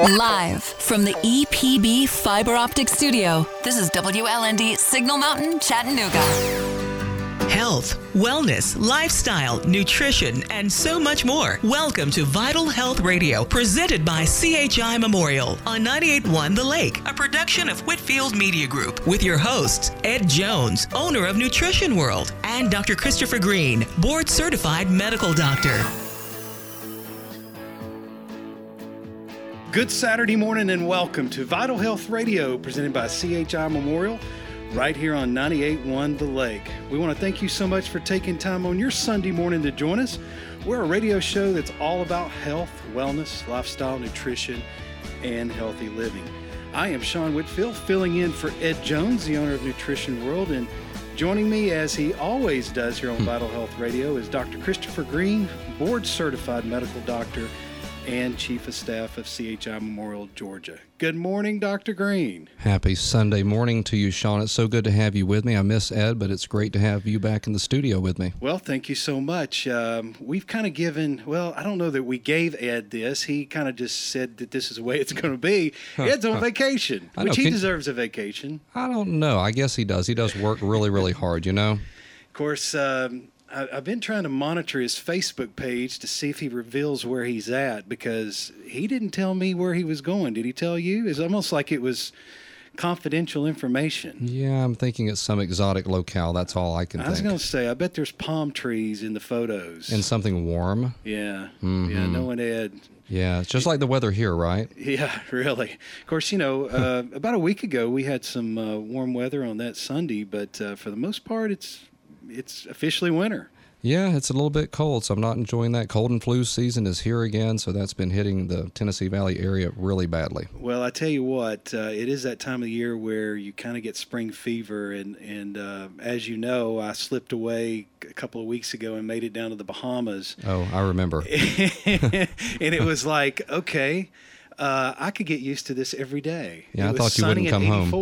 Live from the EPB Fiber Optic Studio, this is WLND Signal Mountain, Chattanooga. Health, wellness, lifestyle, nutrition, and so much more. Welcome to Vital Health Radio, presented by CHI Memorial on 98.1 The Lake, a production of Whitfield Media Group, with your hosts, Ed Jones, owner of Nutrition World, and Dr. Christopher Green, board-certified medical doctor. Good Saturday morning and welcome to Vital Health Radio, presented by CHI Memorial, right here on 98.1 The Lake. We want to thank you so much for taking time on your Sunday morning to join us. We're a radio show that's all about health, wellness, lifestyle, nutrition, and healthy living. I am Sean Whitfield, filling in for Ed Jones, the owner of Nutrition World, and joining me, as he always does here on Vital Health Radio, is Dr. Christopher Green, board-certified medical doctor and Chief of Staff of CHI Memorial, Georgia. Good morning, Dr. Green. Happy Sunday morning to you, Sean. It's so good to have you with me. I miss Ed, but it's great to have you back in the studio with me. Well, thank you so much. We've kind of given, I don't know that we gave Ed this. He kind of just said that this is the way it's going to be. Ed's on vacation, which he deserves a vacation. I don't know. I guess he does. He does work really, really hard, you know? Of course, I've been trying to monitor his Facebook page to see if he reveals where he's at, because he didn't tell me where he was going. Did he tell you? It's almost like it was confidential information. Yeah, I'm thinking it's some exotic locale. That's all I can think. I was going to say, I bet there's palm trees in the photos. And something warm. Yeah. Mm-hmm. Yeah, knowing Ed. Yeah, it's just like the weather here, right? Yeah, really. Of course, you know, about a week ago, we had some warm weather on that Sunday, but for the most part, it's officially winter. Yeah, it's a little bit cold, so I'm not enjoying that. Cold and flu season is here again, so that's been hitting the Tennessee Valley area really badly. Well, I tell you what, it is that time of the year where you kind of get spring fever, and as you know, I slipped away a couple of weeks ago and made it down to the Bahamas. Oh, I remember. And it was like, okay, I could get used to this every day. Yeah, I thought you wouldn't come home.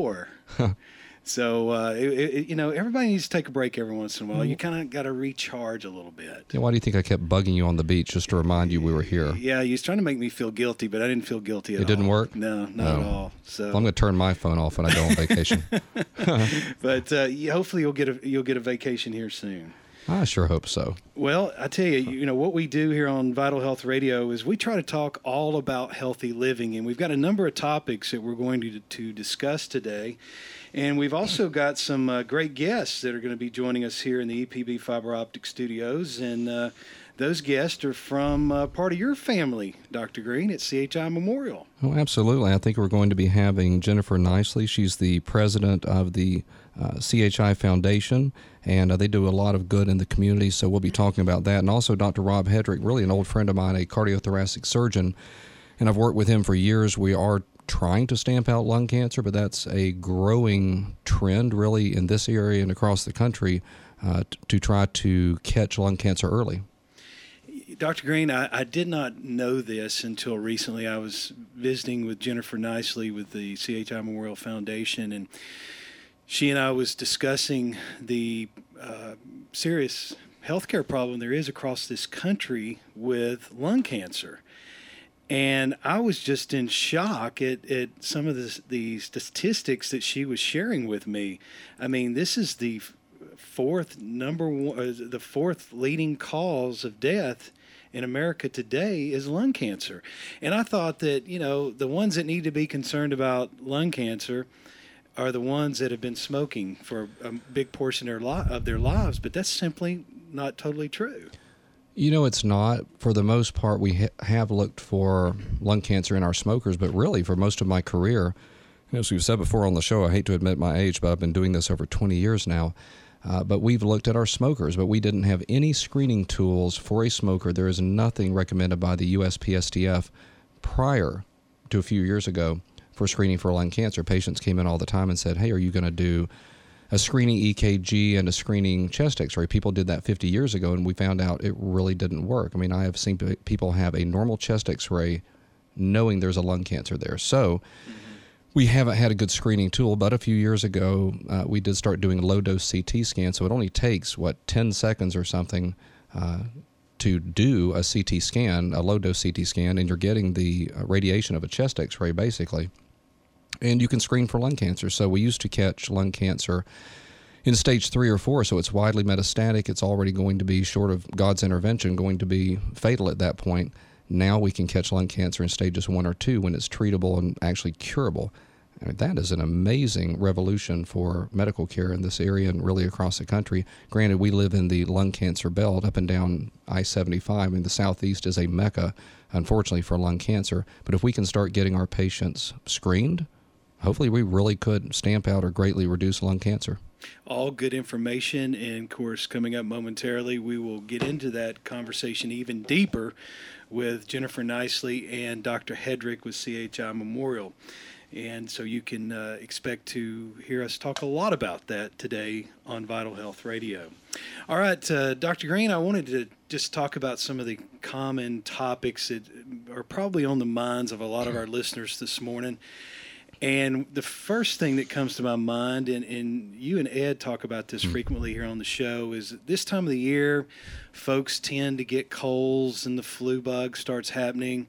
So, you know, everybody needs to take a break every once in a while. You kind of got to recharge a little bit. Yeah, why do you think I kept bugging you on the beach just to remind you we were here? Yeah, you was trying to make me feel guilty, but I didn't feel guilty at all. It didn't work? No, not at all. So well, I'm going to turn my phone off when I go on vacation. But hopefully you'll get a vacation here soon. I sure hope so. Well, I tell you, you know, what we do here on Vital Health Radio is we try to talk all about healthy living, and we've got a number of topics that we're going to discuss today. And we've also got some great guests that are going to be joining us here in the EPB Fiber Optic Studios, and those guests are from part of your family, Dr. Green, at CHI Memorial. Oh, absolutely. I think we're going to be having Jennifer Nicely. She's the president of the CHI Foundation, and they do a lot of good in the community, so we'll be talking about that. And also Dr. Rob Hedrick, really an old friend of mine, a cardiothoracic surgeon, and I've worked with him for years. We are trying to stamp out lung cancer, but that's a growing trend really in this area and across the country to try to catch lung cancer early. Dr. Green, I did not know this until recently. I was visiting with Jennifer Nicely with the CHI Memorial Foundation, and she and I was discussing the serious healthcare problem there is across this country with lung cancer. And I was just in shock at some of the statistics that she was sharing with me. I mean, this is the fourth leading cause of death in America today is lung cancer. And I thought that, you know, the ones that need to be concerned about lung cancer are the ones that have been smoking for a big portion of their lives, but that's simply not totally true. You know, it's not. For the most part, we have looked for lung cancer in our smokers, but really for most of my career, as we've said before on the show, I hate to admit my age, but I've been doing this over 20 years now, but we've looked at our smokers, but we didn't have any screening tools for a smoker. There is nothing recommended by the USPSTF prior to a few years ago for screening for lung cancer. Patients came in all the time and said, hey, are you going to do a screening EKG and a screening chest x-ray? People did that 50 years ago, and we found out it really didn't work. I mean, I have seen people have a normal chest x-ray knowing there's a lung cancer there. So we haven't had a good screening tool, but a few years ago, we did start doing low-dose CT scans, so it only takes, 10 seconds or something to do a CT scan, a low-dose CT scan, and you're getting the radiation of a chest X-ray, basically. And you can screen for lung cancer. So we used to catch lung cancer in stage 3 or 4, so it's widely metastatic. It's already going to be, short of God's intervention, going to be fatal at that point. Now we can catch lung cancer in stages 1 or 2 when it's treatable and actually curable. I mean, that is an amazing revolution for medical care in this area and really across the country. Granted, we live in the lung cancer belt up and down I-75. I mean, the Southeast is a mecca, unfortunately, for lung cancer. But if we can start getting our patients screened, hopefully we really could stamp out or greatly reduce lung cancer. All good information, and of course, coming up momentarily, we will get into that conversation even deeper with Jennifer Nicely and Dr. Hedrick with CHI Memorial. And so you can expect to hear us talk a lot about that today on Vital Health Radio. All right, Dr. Green, I wanted to just talk about some of the common topics that are probably on the minds of a lot of our listeners this morning. And the first thing that comes to my mind, and you and Ed talk about this frequently here on the show, is this time of the year, folks tend to get colds and the flu bug starts happening.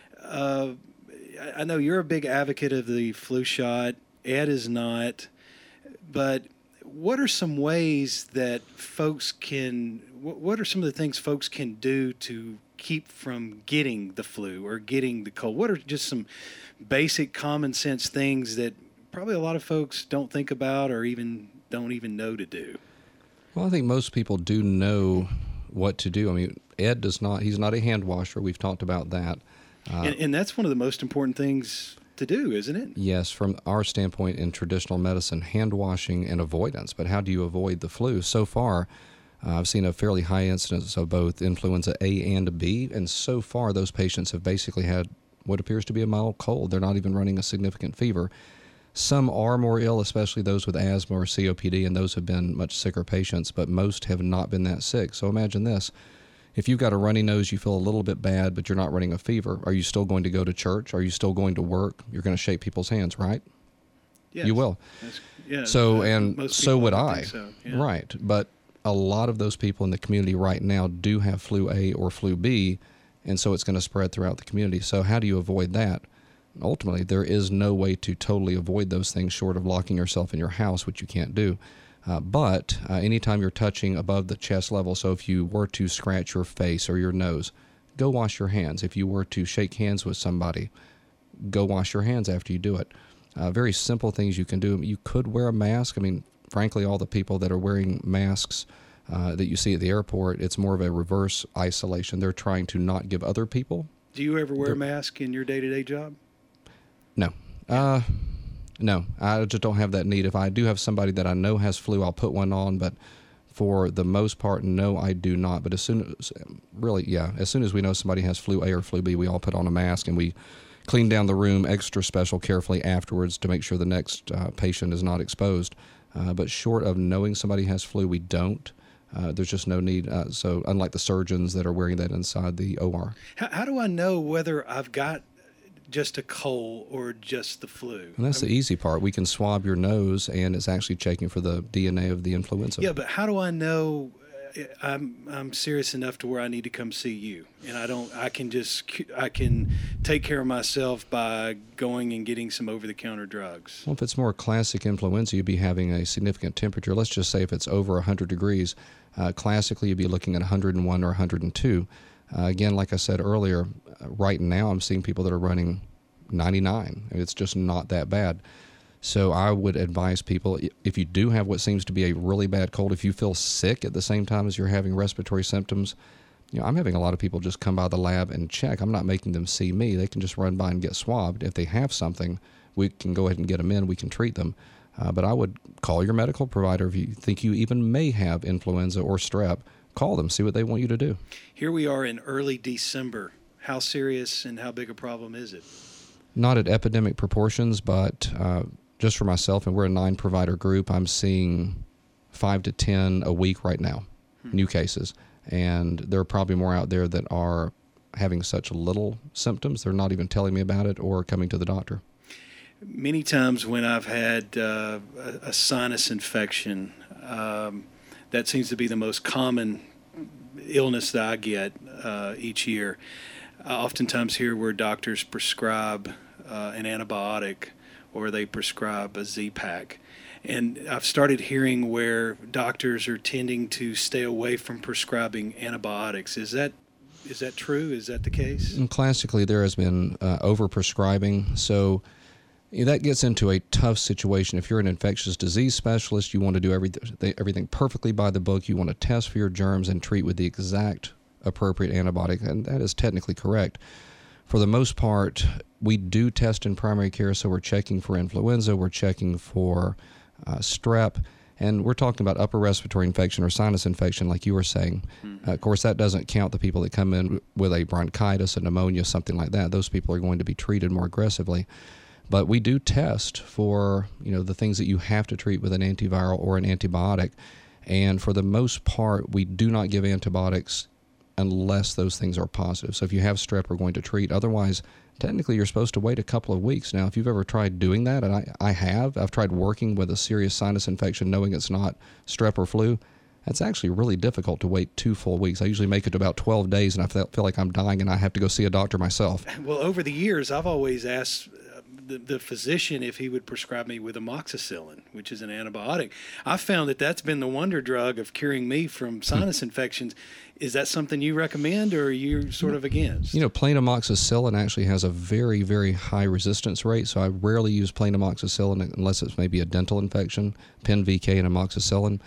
I know you're a big advocate of the flu shot. Ed is not. But what are some ways that folks can, what are some of the things folks can do to keep from getting the flu or getting the cold? What are just some basic common sense things that probably a lot of folks don't think about or don't even know to do? Well, I think most people do know what to do. I mean, Ed does not, he's not a hand washer. We've talked about that. And that's one of the most important things to do, isn't it? Yes, from our standpoint in traditional medicine, hand washing and avoidance. But how do you avoid the flu? So far, I've seen a fairly high incidence of both influenza A and B, and so far those patients have basically had what appears to be a mild cold. They're not even running a significant fever. Some are more ill, especially those with asthma or COPD, and those have been much sicker patients, but most have not been that sick. So imagine this. If you've got a runny nose, you feel a little bit bad, but you're not running a fever, are you still going to go to church? Are you still going to work? You're going to shake people's hands, right? Yes. You will. Yeah, so, and so would I. So, yeah. Right. But a lot of those people in the community right now do have flu A or flu B, and so it's going to spread throughout the community. So how do you avoid that? Ultimately, there is no way to totally avoid those things short of locking yourself in your house, which you can't do. But anytime you're touching above the chest level, so if you were to scratch your face or your nose, go wash your hands. If you were to shake hands with somebody, go wash your hands after you do it. Very simple things you can do. You could wear a mask. I mean, frankly, all the people that are wearing masks that you see at the airport, it's more of a reverse isolation. They're trying to not give other people. Do you ever wear a mask in your day-to-day job? No. No, I just don't have that need. If I do have somebody that I know has flu, I'll put one on. But for the most part, no, I do not. But as soon as we know somebody has flu A or flu B, we all put on a mask and we clean down the room extra special carefully afterwards to make sure the next patient is not exposed. But short of knowing somebody has flu, we don't. There's just no need. So unlike the surgeons that are wearing that inside the OR. How do I know whether I've got just a cold or just the flu? And that's the easy part. We can swab your nose, and it's actually checking for the DNA of the influenza. Yeah, but how do I know I'm serious enough to where I need to come see you? And I can take care of myself by going and getting some over-the-counter drugs. Well, if it's more classic influenza, you'd be having a significant temperature. Let's just say if it's over 100 degrees, classically you'd be looking at 101 or 102. Again, like I said earlier, right now I'm seeing people that are running 99. It's just not that bad. So I would advise people, if you do have what seems to be a really bad cold, if you feel sick at the same time as you're having respiratory symptoms, I'm having a lot of people just come by the lab and check. I'm not making them see me. They can just run by and get swabbed. If they have something, we can go ahead and get them in. We can treat them. But I would call your medical provider if you think you even may have influenza or strep. Call them, see what they want you to do. Here we are in early December. How serious and how big a problem is it? Not at epidemic proportions, but just for myself, and we're a 9-provider group, I'm seeing 5 to 10 a week right now, new cases. And there are probably more out there that are having such little symptoms, they're not even telling me about it or coming to the doctor. Many times when I've had a sinus infection, that seems to be the most common illness that I get each year. I oftentimes hear where doctors prescribe an antibiotic or they prescribe a Z-Pak. And I've started hearing where doctors are tending to stay away from prescribing antibiotics. Is that true? Is that the case? And classically, there has been overprescribing. So that gets into a tough situation. If you're an infectious disease specialist, you want to do everything perfectly by the book. You want to test for your germs and treat with the exact appropriate antibiotic, and that is technically correct. For the most part, we do test in primary care, so we're checking for influenza, we're checking for strep, and we're talking about upper respiratory infection or sinus infection, like you were saying. Of course, that doesn't count the people that come in with a bronchitis, a pneumonia, something like that. Those people are going to be treated more aggressively. But we do test for, the things that you have to treat with an antiviral or an antibiotic. And for the most part, we do not give antibiotics unless those things are positive. So if you have strep, we're going to treat. Otherwise, technically, you're supposed to wait a couple of weeks. Now, if you've ever tried doing that, and I've tried working with a serious sinus infection knowing it's not strep or flu, that's actually really difficult to wait 2 full weeks. I usually make it to about 12 days, and I feel like I'm dying, and I have to go see a doctor myself. Well, over the years, I've always asked the physician if he would prescribe me with amoxicillin, which is an antibiotic. I found that that's been the wonder drug of curing me from sinus infections. Is that something you recommend, or are you sort of against? Plain amoxicillin actually has a very, very high resistance rate, so I rarely use plain amoxicillin unless it's maybe a dental infection, PenVK and amoxicillin.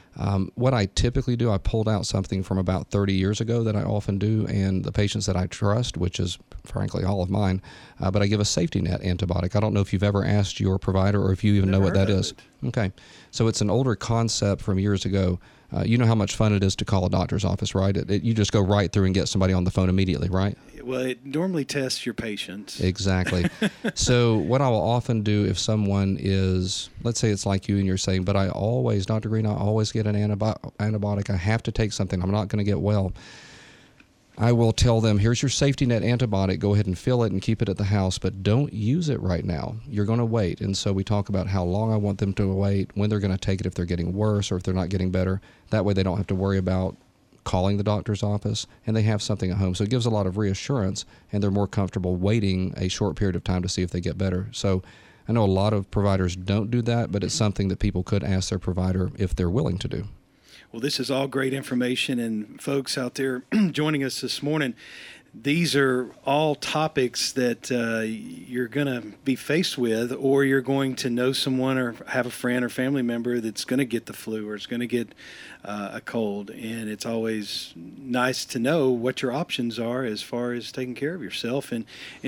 What I typically do, I pulled out something from about 30 years ago that I often do, and the patients that I trust, which is frankly all of mine, but I give a safety net antibiotic. I don't know if you've ever asked your provider or if you even know what that is. Okay. So it's an older concept from years ago. You know how much fun it is to call a doctor's office, right? You just go right through and get somebody on the phone immediately, right? Well, it normally tests your patients. Exactly. So what I will often do if someone is, let's say it's like you and you're saying, but Dr. Green, I always get an antibiotic. I have to take something. I'm not going to get well. I will tell them, here's your safety net antibiotic. Go ahead and fill it and keep it at the house, but don't use it right now. You're going to wait. And so we talk about how long I want them to wait, when they're going to take it if they're getting worse or if they're not getting better. That way they don't have to worry about calling the doctor's office, and they have something at home. So it gives a lot of reassurance, and they're more comfortable waiting a short period of time to see if they get better. So I know a lot of providers don't do that, but it's something that people could ask their provider if they're willing to do. Well, this is all great information, and folks out there joining us this morning, these are all topics that you're going to be faced with, or you're going to know someone or have a friend or family member that's going to get the flu or is going to get a cold, and it's always nice to know what your options are as far as taking care of yourself, and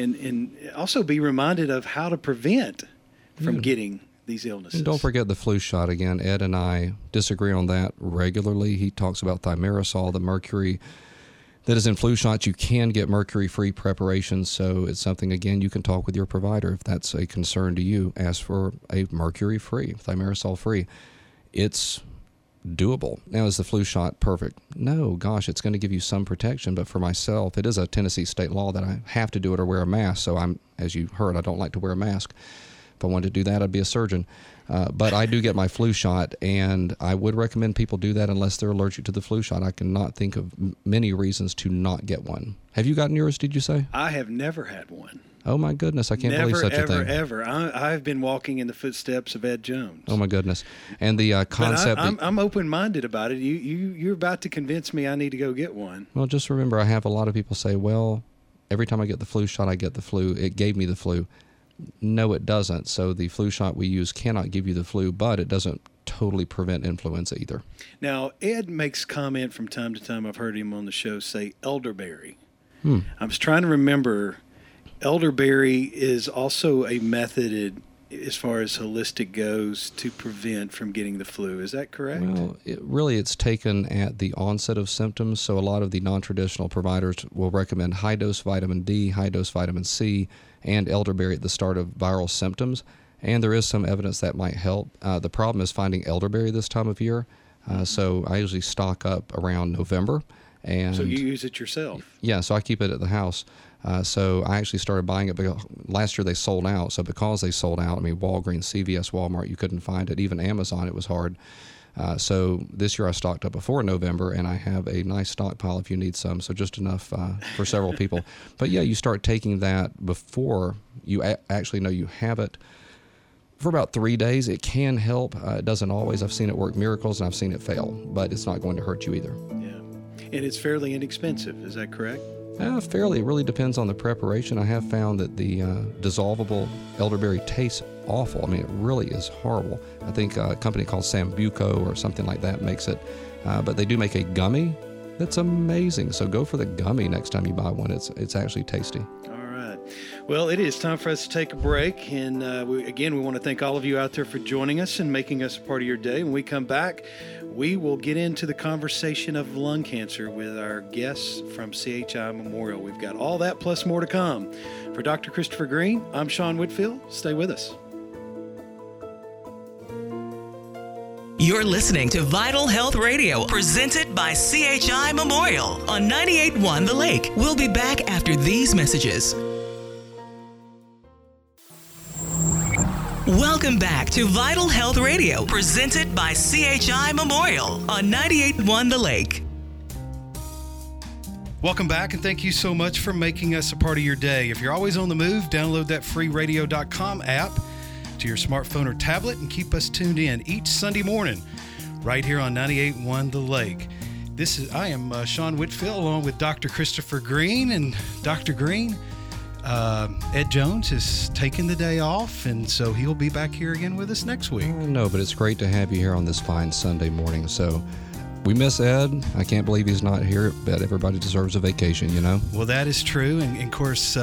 also be reminded of how to prevent from getting these illnesses. And don't forget the flu shot again. Ed and I disagree on that regularly. He talks about thimerosal, the mercury that is in flu shots. You can get mercury-free preparations, so it's something, again, you can talk with your provider. If that's a concern to you, ask for a mercury-free, thimerosal-free. It's doable. Now, is the flu shot perfect? No, gosh, it's going to give you some protection, but for myself, it is a Tennessee state law that I have to do it or wear a mask, so as you heard, I don't like to wear a mask. If I wanted to do that, I'd be a surgeon. But I do get my flu shot, and I would recommend people do that unless they're allergic to the flu shot. I cannot think of many reasons to not get one. Have you gotten yours, did you say? I have never had one. Oh, my goodness. I can't believe such a thing. Never, ever. I've been walking in the footsteps of Ed Jones. Oh, my goodness. And the concept... But I'm open-minded about it. You're about to convince me I need to go get one. Well, just remember, I have a lot of people say, well, every time I get the flu shot, I get the flu. It gave me the flu. No, it doesn't. So the flu shot we use cannot give you the flu, but it doesn't totally prevent influenza either. Now, Ed makes comment from time to time. I've heard him on the show say elderberry. I was trying to remember. Elderberry is also a method as far as holistic goes to prevent from getting the flu. Is that correct? Well, it's taken at the onset of symptoms. So a lot of the non-traditional providers will recommend high-dose vitamin D, high-dose vitamin C, and elderberry at the start of viral symptoms. And there is some evidence that might help. The problem is finding elderberry this time of year. So I usually stock up around November. And so you use it yourself? Yeah, so I keep it at the house. So I actually started buying it because last year they sold out. So because they sold out, Walgreens, CVS, Walmart, you couldn't find it. Even Amazon, it was hard. So this year I stocked up before November, and I have a nice stockpile if you need some, so just enough for several people. But yeah, you start taking that before you actually know you have it. For about 3 days, it can help. It doesn't always. I've seen it work miracles, and I've seen it fail, but it's not going to hurt you either. Yeah. And it's fairly inexpensive. Is that correct? Fairly. It really depends on the preparation. I have found that the dissolvable elderberry tastes awful. I mean, it really is horrible. I think a company called Sambuco or something like that makes it. But they do make a gummy that's amazing. So go for the gummy next time you buy one. It's actually tasty. Well, it is time for us to take a break. And we want to thank all of you out there for joining us and making us a part of your day. When we come back, we will get into the conversation of lung cancer with our guests from CHI Memorial. We've got all that plus more to come. For Dr. Christopher Green, I'm Sean Whitfield. Stay with us. You're listening to Vital Health Radio, presented by CHI Memorial on 98.1 The Lake. We'll be back after these messages. Welcome back to Vital Health Radio, presented by CHI Memorial on 98.1 The Lake. Welcome back, and thank you so much for making us a part of your day. If you're always on the move, download that free radio.com app to your smartphone or tablet and keep us tuned in each Sunday morning right here on 98.1 The Lake. I am Sean Whitfield along with Dr. Christopher Green. And Dr. Green, Ed Jones is taking the day off, and so he'll be back here again with us next week. No, but it's great to have you here on this fine Sunday morning. So we miss Ed. I can't believe he's not here, but everybody deserves a vacation, you know? Well, that is true. And of course,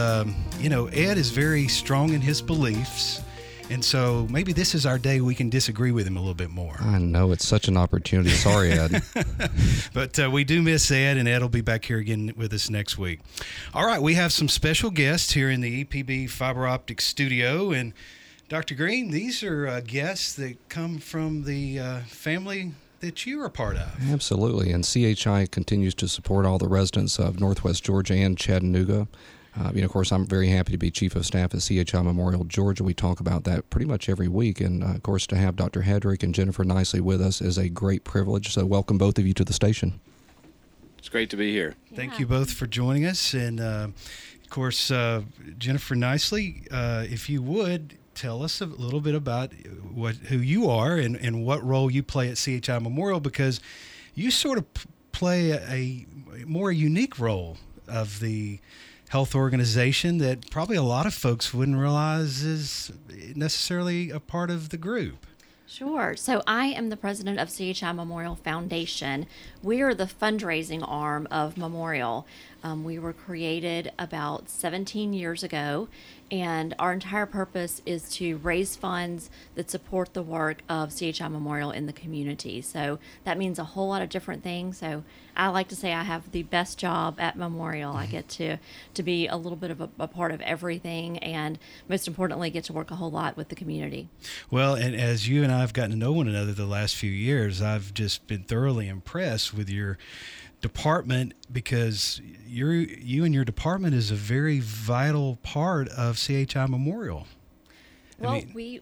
Ed is very strong in his beliefs. And so maybe this is our day we can disagree with him a little bit more. I know. It's such an opportunity. Sorry, Ed. But we do miss Ed, and Ed will be back here again with us next week. All right, we have some special guests here in the EPB Fiber Optic Studio. And Dr. Green, these are guests that come from the family that you are a part of. Absolutely. And CHI continues to support all the residents of Northwest Georgia and Chattanooga. Of course, I'm very happy to be Chief of Staff at CHI Memorial Georgia. We talk about that pretty much every week. And, of course, to have Dr. Hedrick and Jennifer Nicely with us is a great privilege. So welcome both of you to the station. It's great to be here. Thank you both for joining us. And, of course, Jennifer Nicely, if you would, tell us a little bit about who you are and what role you play at CHI Memorial, because you sort of play a more unique role of the health organization that probably a lot of folks wouldn't realize is necessarily a part of the group. Sure. So I am the president of CHI Memorial Foundation. We are the fundraising arm of Memorial. We were created about 17 years ago, and our entire purpose is to raise funds that support the work of CHI Memorial in the community. So that means a whole lot of different things. So I like to say I have the best job at Memorial. I get to be a little bit of a part of everything, and most importantly, get to work a whole lot with the community. Well, and as you and I have gotten to know one another the last few years, I've just been thoroughly impressed with your department, because you and your department is a very vital part of CHI Memorial. Well, we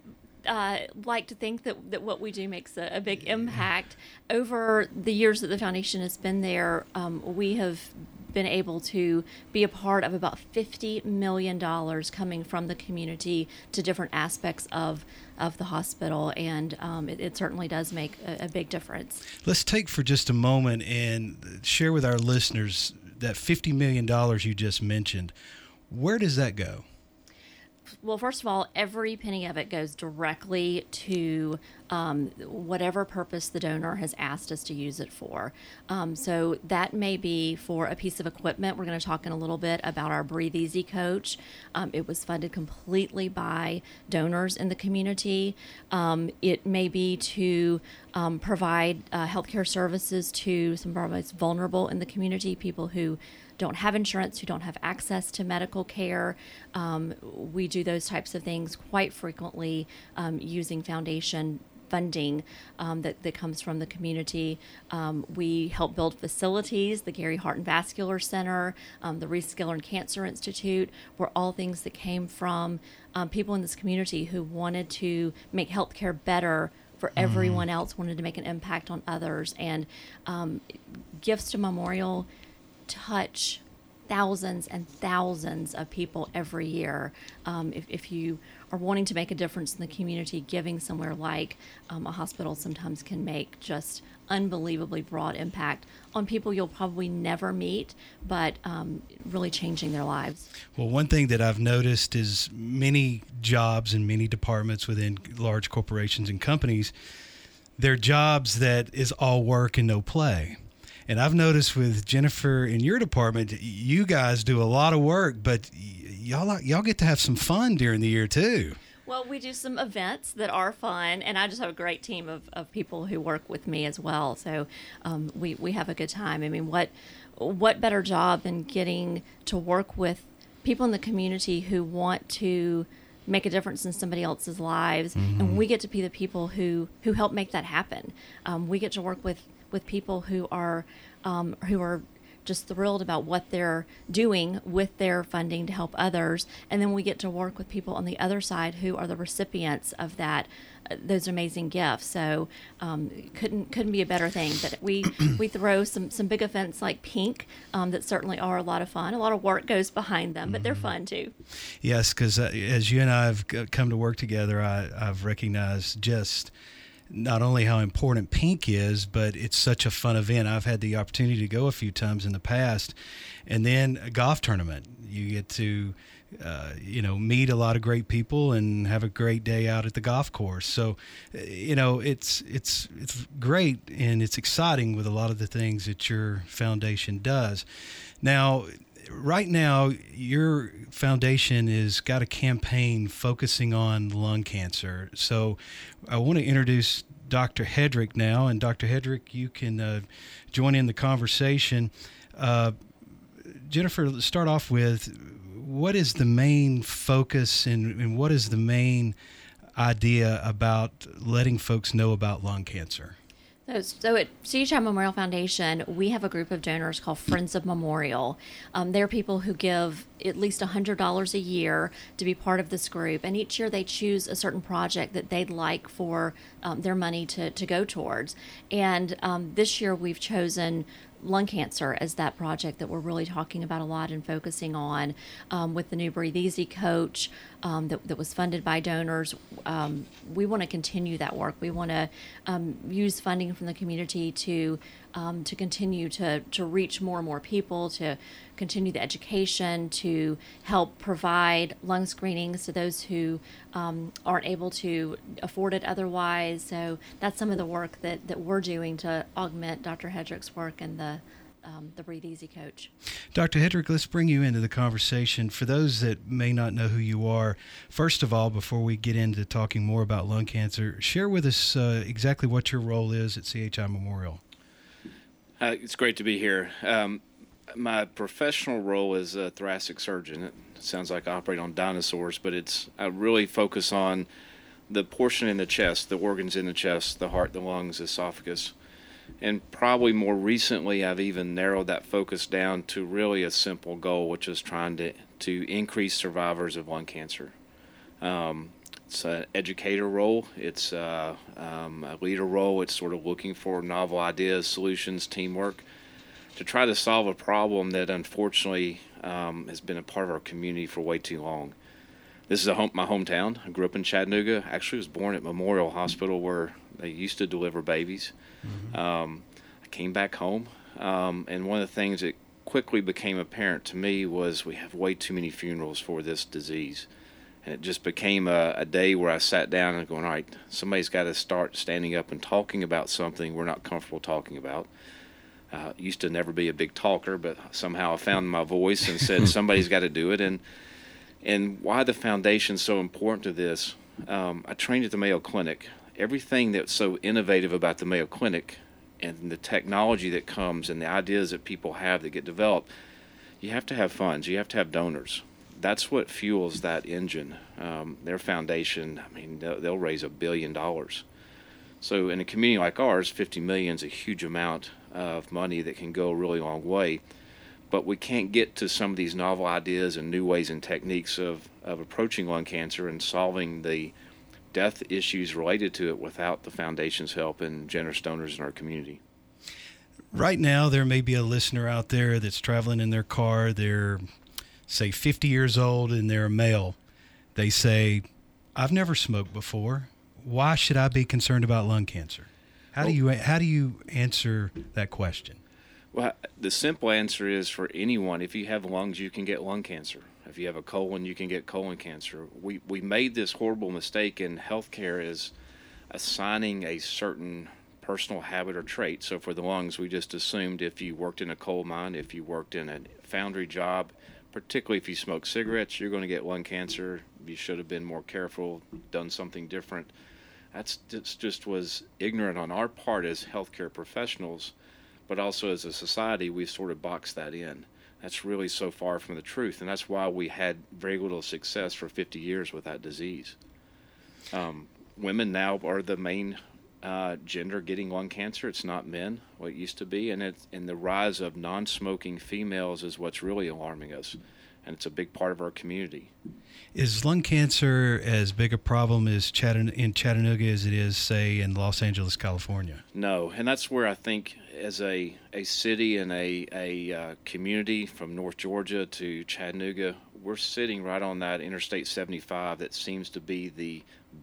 like to think that what we do makes a big impact. Over the years that the foundation has been there, we have been able to be a part of about $50 million coming from the community to different aspects of the hospital, and it certainly does make a big difference. Let's take for just a moment and share with our listeners that $50 million you just mentioned. Where does that go? Well, first of all, every penny of it goes directly to whatever purpose the donor has asked us to use it for. So that may be for a piece of equipment. We're going to talk in a little bit about our Breathe Easy coach. It was funded completely by donors in the community. It may be to provide healthcare services to some of our most vulnerable in the community, people who don't have insurance, who don't have access to medical care. We do those types of things quite frequently using foundation funding that comes from the community. We help build facilities. The Gary Heart and Vascular Center, the Reese Gillen Cancer Institute were all things that came from people in this community who wanted to make healthcare better for everyone else wanted to make an impact on others. And Gifts to Memorial touch thousands and thousands of people every year. If you are wanting to make a difference in the community, giving somewhere like a hospital sometimes can make just unbelievably broad impact on people you'll probably never meet, but really changing their lives. Well, one thing that I've noticed is many jobs and many departments within large corporations and companies, they're jobs that is all work and no play. And I've noticed with Jennifer in your department, you guys do a lot of work, but y'all get to have some fun during the year too. Well, we do some events that are fun, and I just have a great team of people who work with me as well. So we have a good time. I mean, what better job than getting to work with people in the community who want to make a difference in somebody else's lives, and we get to be the people who help make that happen. We get to work with people who are just thrilled about what they're doing with their funding to help others, and then we get to work with people on the other side who are the recipients of those amazing gifts. So couldn't be a better thing. But we throw some big events like Pink that certainly are a lot of fun. A lot of work goes behind them, but they're fun too. Yes, because as you and I have come to work together, I've recognized just not only how important Pink is, but it's such a fun event. I've had the opportunity to go a few times in the past. And then a golf tournament. You get to, meet a lot of great people and have a great day out at the golf course. So, it's great, and it's exciting with a lot of the things that your foundation does. Now, right now, your foundation has got a campaign focusing on lung cancer. So I want to introduce Dr. Hedrick now. And Dr. Hedrick, you can join in the conversation. Jennifer, let's start off with, what is the main focus and what is the main idea about letting folks know about lung cancer? So at CHI Memorial Foundation, we have a group of donors called Friends of Memorial. They're people who give at least $100 a year to be part of this group. And each year they choose a certain project that they'd like for their money to go towards. And this year we've chosen lung cancer as that project that we're really talking about a lot and focusing on with the new Breathe Easy coach that was funded by donors. We want to continue that work. We want to use funding from the community to continue to reach more and more people, to continue the education, to help provide lung screenings to those who aren't able to afford it otherwise. So that's some of the work that we're doing to augment Dr. Hedrick's work and the Breathe Easy coach. Dr. Hedrick, let's bring you into the conversation. For those that may not know who you are, first of all, before we get into talking more about lung cancer, share with us exactly what your role is at CHI Memorial. It's great to be here. My professional role is a thoracic surgeon. It sounds like I operate on dinosaurs, but I really focus on the portion in the chest, the organs in the chest, the heart, the lungs, esophagus. And probably more recently, I've even narrowed that focus down to really a simple goal, which is trying to increase survivors of lung cancer. It's an educator role. It's a leader role. It's sort of looking for novel ideas, solutions, teamwork to try to solve a problem that unfortunately has been a part of our community for way too long. This is my hometown. I grew up in Chattanooga. Actually was born at Memorial Hospital where they used to deliver babies. I came back home, and one of the things that quickly became apparent to me was we have way too many funerals for this disease. And it just became a day where I sat down and going, all right, somebody's got to start standing up and talking about something we're not comfortable talking about. Used to never be a big talker, but somehow I found my voice and said somebody's got to do it. And why the foundation's so important to this, I trained at the Mayo Clinic. Everything that's so innovative about the Mayo Clinic and the technology that comes and the ideas that people have that get developed, you have to have funds. You have to have donors. That's what fuels that engine. Their foundation, I mean, they'll raise $1 billion. So in a community like ours, $50 million is a huge amount of money that can go a really long way. But we can't get to some of these novel ideas and new ways and techniques of approaching lung cancer and solving the death issues related to it without the foundation's help and generous donors in our community. Right now, there may be a listener out there that's traveling in their car. They're, say, 50 years old and they're a male. They say, I've never smoked before. Why should I be concerned about lung cancer? How do you answer that question? Well, the simple answer is for anyone, if you have lungs, you can get lung cancer. If you have a colon, you can get colon cancer. We made this horrible mistake in healthcare is assigning a certain personal habit or trait. So for the lungs, we just assumed if you worked in a coal mine, if you worked in a foundry job, particularly if you smoke cigarettes, you're going to get lung cancer. You should have been more careful, done something different. That's just was ignorant on our part as healthcare professionals, but also as a society, we sort of boxed that in. That's really so far from the truth, and that's why we had very little success for 50 years with that disease. Women now are the main gender getting lung cancer. It's not men, what it used to be, and the rise of non-smoking females is what's really alarming us, and it's a big part of our community. Is lung cancer as big a problem in Chattanooga as it is, say, in Los Angeles, California? No, and that's where I think as a city and a community from North Georgia to Chattanooga, we're sitting right on that Interstate 75 that seems to be the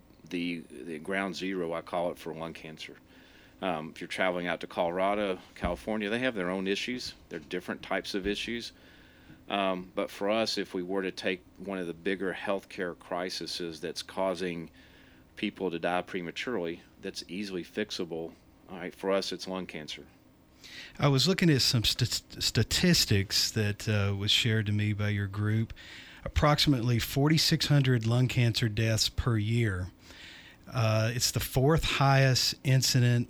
ground zero, I call it, for lung cancer. If you're traveling out to Colorado, California, they have their own issues. They're different types of issues. But for us, if we were to take one of the bigger healthcare crises that's causing people to die prematurely, that's easily fixable, all right, for us, it's lung cancer. I was looking at some statistics that was shared to me by your group. Approximately 4,600 lung cancer deaths per year. It's the fourth highest incident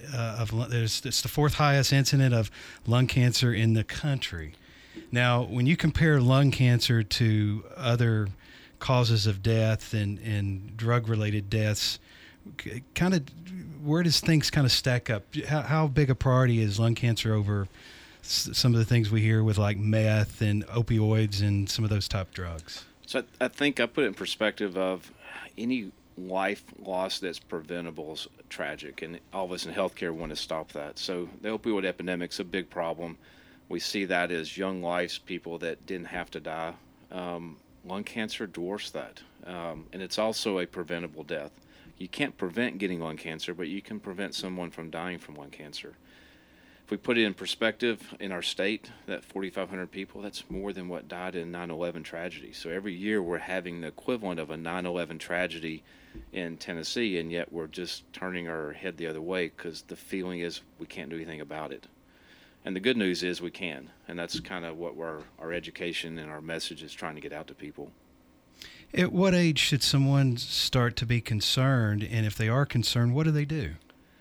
it's the fourth highest incident of lung cancer in the country. Now, when you compare lung cancer to other causes of death and drug-related deaths, kind of where does things kind of stack up? How big a priority is lung cancer over some of the things we hear with like meth and opioids and some of those type drugs? So I think I put it in perspective of any life loss that's preventable is tragic, and all of us in healthcare want to stop that. So the opioid epidemic's a big problem. We see that as young lives, people that didn't have to die. Lung cancer dwarfs that, and it's also a preventable death. You can't prevent getting lung cancer, but you can prevent someone from dying from lung cancer. If we put it in perspective in our state, that 4,500 people, that's more than what died in 9/11 tragedy. So every year we're having the equivalent of a 9/11 tragedy in Tennessee, and yet we're just turning our head the other way because the feeling is we can't do anything about it. And the good news is we can, and that's kind of what our education and our message is trying to get out to people. At what age should someone start to be concerned, and if they are concerned, what do they do?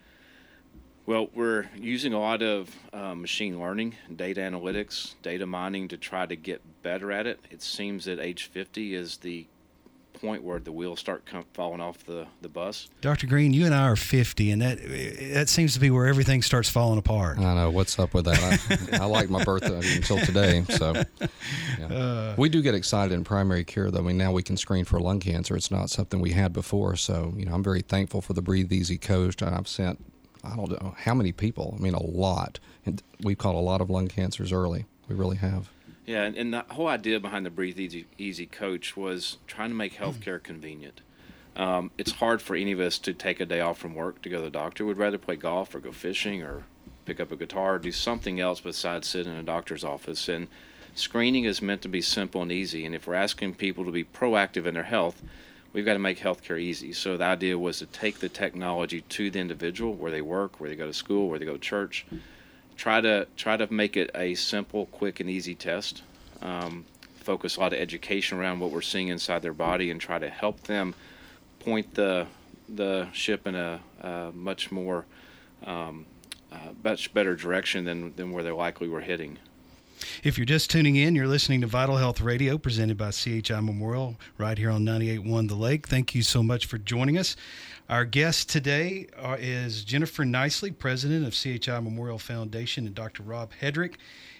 Well, we're using a lot of machine learning, data analytics, data mining to try to get better at it. It seems that age 50 is the point where the wheels start falling off the bus. Dr. Green, you and I are 50, and that seems to be where everything starts falling apart. I know. What's up with that? I like my birthday until today. So yeah. We do get excited in primary care, though. I mean, now we can screen for lung cancer. It's not something we had before. So, I'm very thankful for the Breathe Easy Coast. I've sent, I don't know how many people. I mean, a lot. And we've caught a lot of lung cancers early. We really have. Yeah, and the whole idea behind the Breathe Easy Coach was trying to make healthcare convenient. It's hard for any of us to take a day off from work to go to the doctor. We'd rather play golf or go fishing or pick up a guitar or do something else besides sit in a doctor's office. And screening is meant to be simple and easy. And if we're asking people to be proactive in their health, we've got to make healthcare easy. So the idea was to take the technology to the individual, where they work, where they go to school, where they go to church. Try to make it a simple, quick, and easy test. Focus a lot of education around what we're seeing inside their body, and try to help them point the ship in a much better direction than where they likely were heading. If you're just tuning in, you're listening to Vital Health Radio, presented by CHI Memorial, right here on 98.1 The Lake. Thank you so much for joining us. Our guest today is Jennifer Nicely, president of CHI Memorial Foundation, and Dr. Rob Hedrick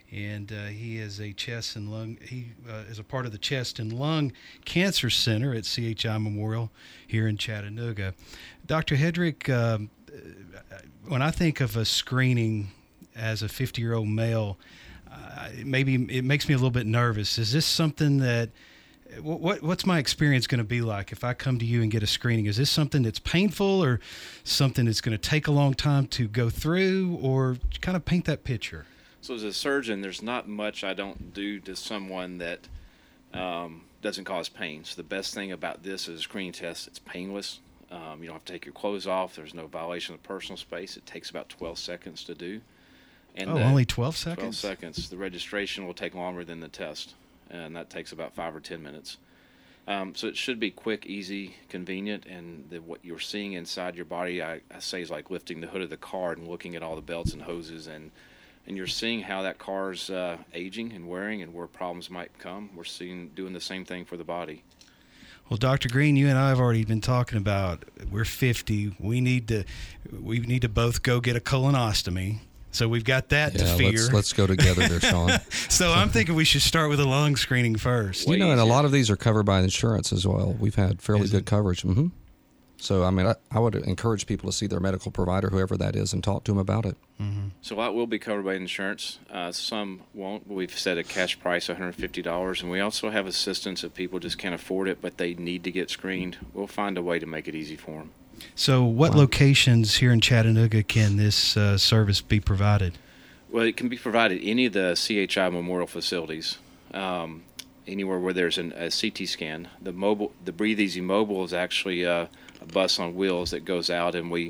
and he is a chest and lung. He is a part of the Chest and Lung Cancer Center at CHI Memorial here in Chattanooga. Dr. Hedrick, when I think of a screening as a 50-year-old male, maybe it makes me a little bit nervous. Is this something that what's my experience going to be like if I come to you and get a screening? Is this something that's painful or something that's going to take a long time to go through, or kind of paint that picture? So as a surgeon, there's not much I don't do to someone that doesn't cause pain. So the best thing about this is a screening test, it's painless. You don't have to take your clothes off. There's no violation of personal space. It takes about 12 seconds to do. And only 12 seconds? 12 seconds. The registration will take longer than the test, and that takes about 5 or 10 minutes. So it should be quick, easy, convenient, and what you're seeing inside your body, I say, is like lifting the hood of the car and looking at all the belts and hoses, and you're seeing how that car's aging and wearing and where problems might come. We're doing the same thing for the body. Well, Dr. Green, you and I have already been talking about we're 50. We need to both go get a colonostomy. So we've got that to fear. Let's go together there, Sean. So I'm thinking we should start with a lung screening first. And a lot of these are covered by insurance as well. We've had fairly good coverage. Mm-hmm. So, I mean, I would encourage people to see their medical provider, whoever that is, and talk to them about it. Mm-hmm. So a lot will be covered by insurance. Some won't. We've set a cash price, $150, and we also have assistance if people just can't afford it, but they need to get screened. We'll find a way to make it easy for them. So what locations here in Chattanooga can this service be provided? Well, it can be provided any of the CHI Memorial facilities, anywhere where there's a CT scan. The Breathe Easy Mobile is actually a bus on wheels that goes out, and we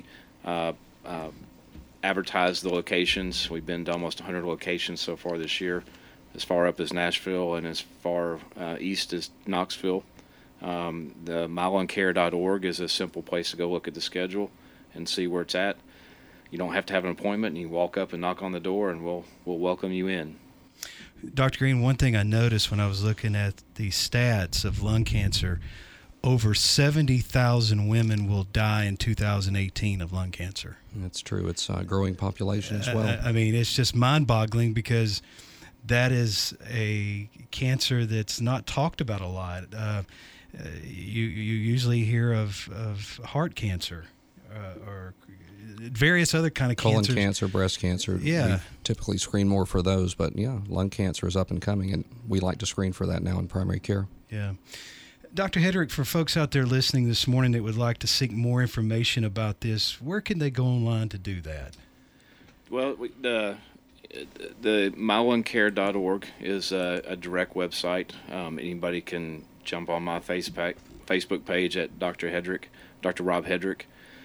advertise the locations. We've been to almost 100 locations so far this year, as far up as Nashville and as far east as Knoxville. The mylungcare.org is a simple place to go look at the schedule and see where it's at. You don't have to have an appointment, and you walk up and knock on the door, and we'll welcome you in. Dr. Green, one thing I noticed when I was looking at the stats of lung cancer, over 70,000 women will die in 2018 of lung cancer. That's true. It's a growing population as well. I mean, it's just mind-boggling because that is a cancer that's not talked about a lot. You usually hear of heart cancer or various other kind of cancers. Colon cancer, breast cancer. Yeah. We typically screen more for those, but lung cancer is up and coming, and we like to screen for that now in primary care. Yeah. Dr. Hedrick, for folks out there listening this morning that would like to seek more information about this, where can they go online to do that? Well, the mylungcare.org is a direct website. Anybody can jump on my Facebook page at Dr. Rob Hedrick.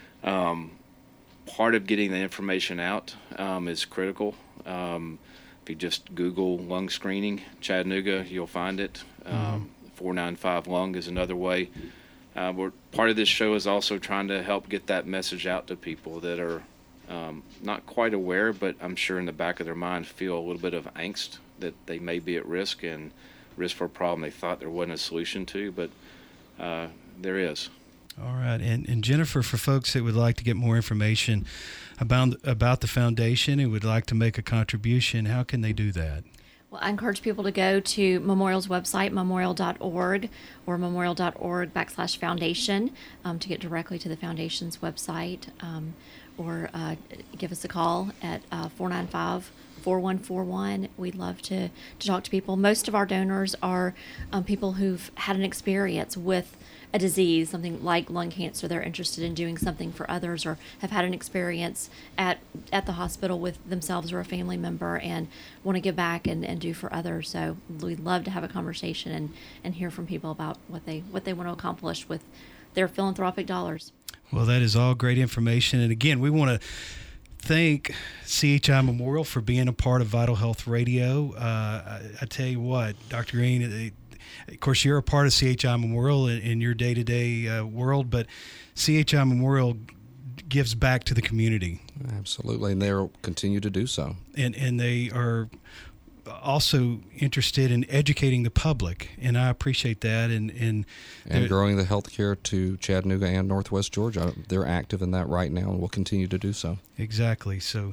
Part of getting the information out is critical. If you just Google lung screening Chattanooga, you'll find it. 495 Lung is another way. Part of this show is also trying to help get that message out to people that are not quite aware, but I'm sure in the back of their mind feel a little bit of angst that they may be at risk and risk for a problem they thought there wasn't a solution to, but there is. All right. And Jennifer, for folks that would like to get more information about the foundation and would like to make a contribution, how can they do that? Well, I encourage people to go to Memorial's website, memorial.org, or memorial.org/foundation to get directly to the foundation's website, or give us a call at 495-4141. We'd love to talk to people. Most of our donors are people who've had an experience with a disease, something like lung cancer. They're interested in doing something for others, or have had an experience at the hospital with themselves or a family member and want to give back and do for others. So we'd love to have a conversation and hear from people about what they want to accomplish with their philanthropic dollars. Well, that is all great information. And again, we want to thank CHI Memorial for being a part of Vital Health Radio. I tell you what, Dr. Green, of course, you're a part of CHI Memorial in your day-to-day world, but CHI Memorial gives back to the community. Absolutely, and they'll continue to do so. And they are also interested in educating the public, and I appreciate that. And growing the healthcare to Chattanooga and Northwest Georgia. They're active in that right now and will continue to do so. Exactly. So